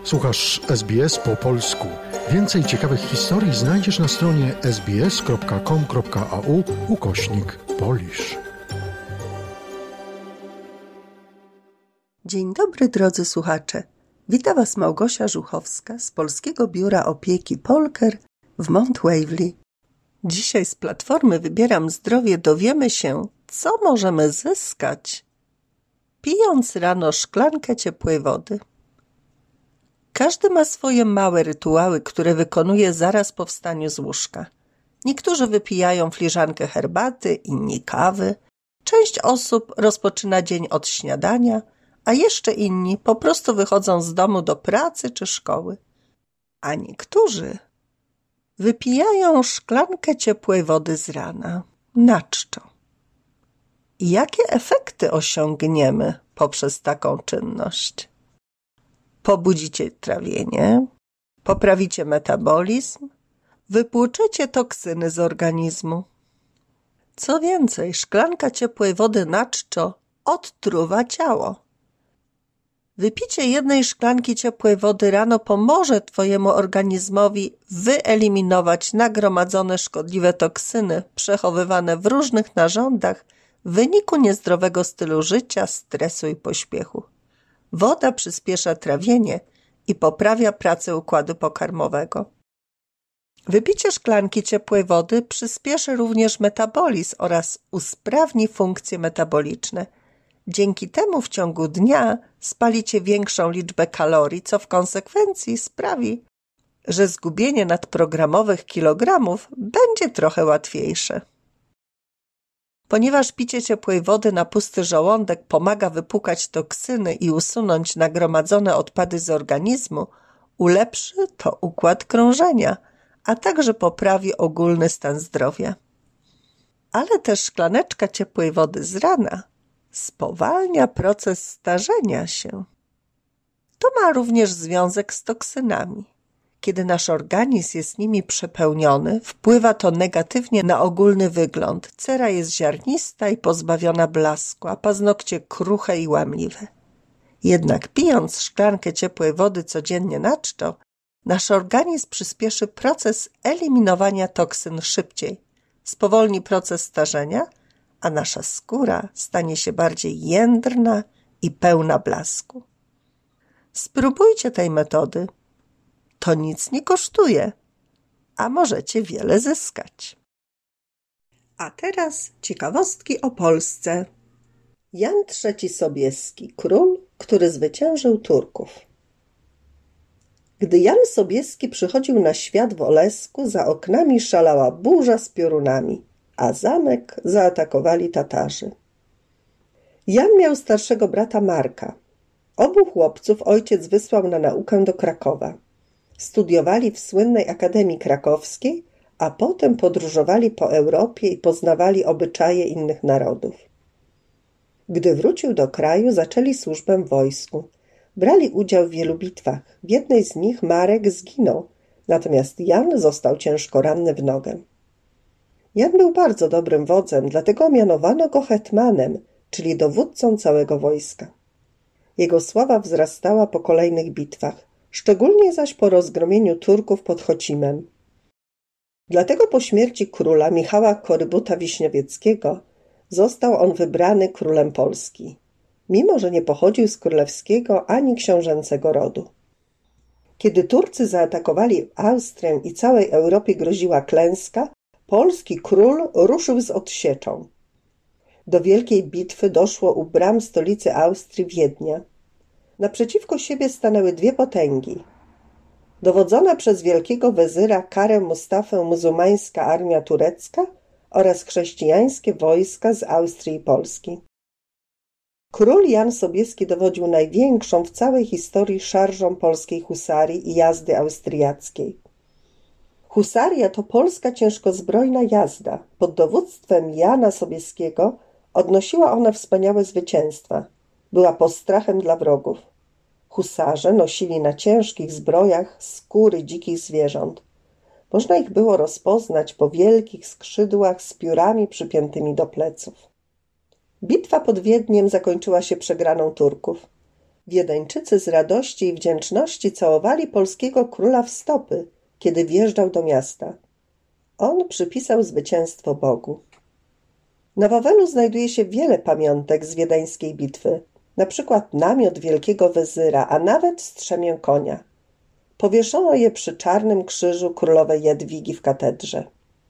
Słuchasz SBS po polsku. Więcej ciekawych historii znajdziesz na stronie sbs.com.au/Polish. Dzień dobry, drodzy słuchacze. Wita Was Małgosia Żuchowska z Polskiego Biura Opieki Polker w Mount Waverly. Dzisiaj z Platformy Wybieram Zdrowie dowiemy się, co możemy zyskać, pijąc rano szklankę ciepłej wody. Każdy ma swoje małe rytuały, które wykonuje zaraz po wstaniu z łóżka. Niektórzy wypijają filiżankę herbaty, inni kawy. Część osób rozpoczyna dzień od śniadania, a jeszcze inni po prostu wychodzą z domu do pracy czy szkoły. A niektórzy wypijają szklankę ciepłej wody z rana, na czczo. I jakie efekty osiągniemy poprzez taką czynność? Pobudzicie trawienie, poprawicie metabolizm, wypłuczecie toksyny z organizmu. Co więcej, szklanka ciepłej wody na czczo odtruwa ciało. Wypicie jednej szklanki ciepłej wody rano pomoże Twojemu organizmowi wyeliminować nagromadzone szkodliwe toksyny przechowywane w różnych narządach w wyniku niezdrowego stylu życia, stresu i pośpiechu. Woda przyspiesza trawienie i poprawia pracę układu pokarmowego. Wypicie szklanki ciepłej wody przyspieszy również metabolizm oraz usprawni funkcje metaboliczne. Dzięki temu w ciągu dnia spalicie większą liczbę kalorii, co w konsekwencji sprawi, że zgubienie nadprogramowych kilogramów będzie trochę łatwiejsze. Ponieważ picie ciepłej wody na pusty żołądek pomaga wypłukać toksyny i usunąć nagromadzone odpady z organizmu, ulepszy to układ krążenia, a także poprawi ogólny stan zdrowia. Ale też szklaneczka ciepłej wody z rana spowalnia proces starzenia się. To ma również związek z toksynami. Kiedy nasz organizm jest nimi przepełniony, wpływa to negatywnie na ogólny wygląd. Cera jest ziarnista i pozbawiona blasku, a paznokcie kruche i łamliwe. Jednak pijąc szklankę ciepłej wody codziennie na czczo, nasz organizm przyspieszy proces eliminowania toksyn szybciej, spowolni proces starzenia, a nasza skóra stanie się bardziej jędrna i pełna blasku. Spróbujcie tej metody. To nic nie kosztuje, a możecie wiele zyskać. A teraz ciekawostki o Polsce. Jan III Sobieski, król, który zwyciężył Turków. Gdy Jan Sobieski przychodził na świat w Olesku, za oknami szalała burza z piorunami, a zamek zaatakowali Tatarzy. Jan miał starszego brata Marka. Obu chłopców ojciec wysłał na naukę do Krakowa. Studiowali w słynnej Akademii Krakowskiej, a potem podróżowali po Europie i poznawali obyczaje innych narodów. Gdy wrócił do kraju, zaczęli służbę w wojsku. Brali udział w wielu bitwach. W jednej z nich Marek zginął, natomiast Jan został ciężko ranny w nogę. Jan był bardzo dobrym wodzem, dlatego mianowano go hetmanem, czyli dowódcą całego wojska. Jego sława wzrastała po kolejnych bitwach, szczególnie zaś po rozgromieniu Turków pod Chocimem. Dlatego po śmierci króla Michała Korybuta-Wiśniowieckiego został on wybrany królem Polski, mimo że nie pochodził z królewskiego ani książęcego rodu. Kiedy Turcy zaatakowali Austrię i całej Europie groziła klęska, polski król ruszył z odsieczą. Do wielkiej bitwy doszło u bram stolicy Austrii Wiednia. Naprzeciwko siebie stanęły dwie potęgi. Dowodzona przez wielkiego wezyra Karę Mustafę muzułmańska armia turecka oraz chrześcijańskie wojska z Austrii i Polski. Król Jan Sobieski dowodził największą w całej historii szarżą polskiej husarii i jazdy austriackiej. Husaria to polska ciężkozbrojna jazda. Pod dowództwem Jana Sobieskiego odnosiła ona wspaniałe zwycięstwa. Była postrachem dla wrogów. Husarze nosili na ciężkich zbrojach skóry dzikich zwierząt. Można ich było rozpoznać po wielkich skrzydłach z piórami przypiętymi do pleców. Bitwa pod Wiedniem zakończyła się przegraną Turków. Wiedeńczycy z radości i wdzięczności całowali polskiego króla w stopy, kiedy wjeżdżał do miasta. On przypisał zwycięstwo Bogu. Na Wawelu znajduje się wiele pamiątek z wiedeńskiej bitwy, na przykład namiot wielkiego wezyra, a nawet strzemię konia. Powieszono je przy czarnym krzyżu królowej Jadwigi w katedrze.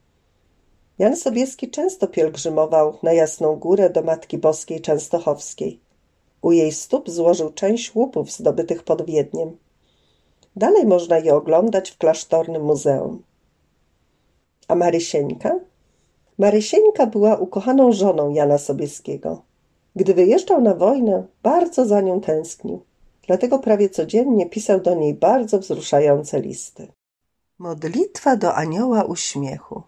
Jan Sobieski często pielgrzymował na Jasną Górę do Matki Boskiej Częstochowskiej. U jej stóp złożył część łupów zdobytych pod Wiedniem. Dalej można je oglądać w klasztornym muzeum. A Marysieńka? Marysieńka była ukochaną żoną Jana Sobieskiego. Gdy wyjeżdżał na wojnę, bardzo za nią tęsknił. Dlatego prawie codziennie pisał do niej bardzo wzruszające listy. Modlitwa do anioła uśmiechu.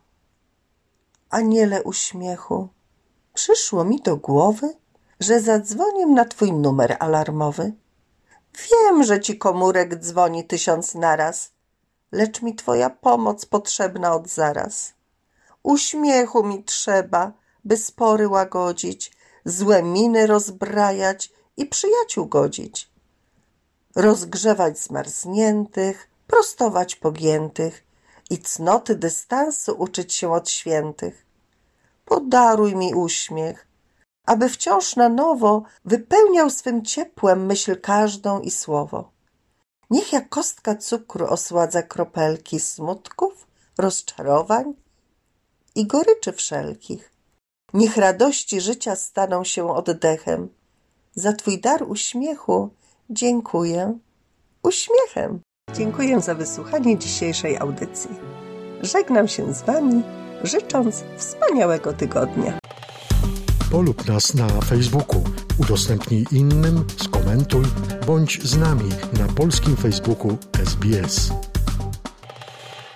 Aniele uśmiechu, przyszło mi do głowy, że zadzwonię na twój numer alarmowy. Wiem, że ci komórek dzwoni 1000 naraz, lecz mi twoja pomoc potrzebna od zaraz. Uśmiechu mi trzeba, by spory łagodzić, złe miny rozbrajać i przyjaciół godzić. Rozgrzewać zmarzniętych, prostować pogiętych i cnoty dystansu uczyć się od świętych. Podaruj mi uśmiech, aby wciąż na nowo wypełniał swym ciepłem myśl każdą i słowo. Niech jak kostka cukru osładza kropelki smutków, rozczarowań i goryczy wszelkich. Niech radości życia staną się oddechem. Za twój dar uśmiechu dziękuję uśmiechem. Dziękuję za wysłuchanie dzisiejszej audycji. Żegnam się z wami, życząc wspaniałego tygodnia. Polub nas na Facebooku, udostępnij innym, skomentuj, bądź z nami na polskim Facebooku SBS.